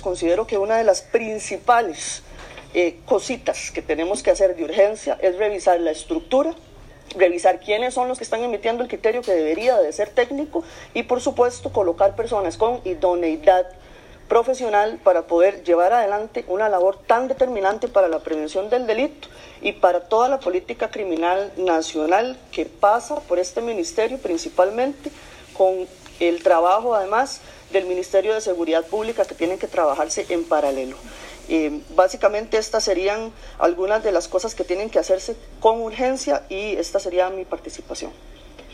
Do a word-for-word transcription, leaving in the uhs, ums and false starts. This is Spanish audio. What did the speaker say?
Considero que una de las principales eh, cositas que tenemos que hacer de urgencia es revisar la estructura, revisar quiénes son los que están emitiendo el criterio que debería de ser técnico y, por supuesto, colocar personas con idoneidad profesional para poder llevar adelante una labor tan determinante para la prevención del delito y para toda la política criminal nacional que pasa por este ministerio, principalmente con el trabajo, además, del Ministerio de Seguridad Pública, que tienen que trabajarse en paralelo. Eh, básicamente estas serían algunas de las cosas que tienen que hacerse con urgencia y esta sería mi participación.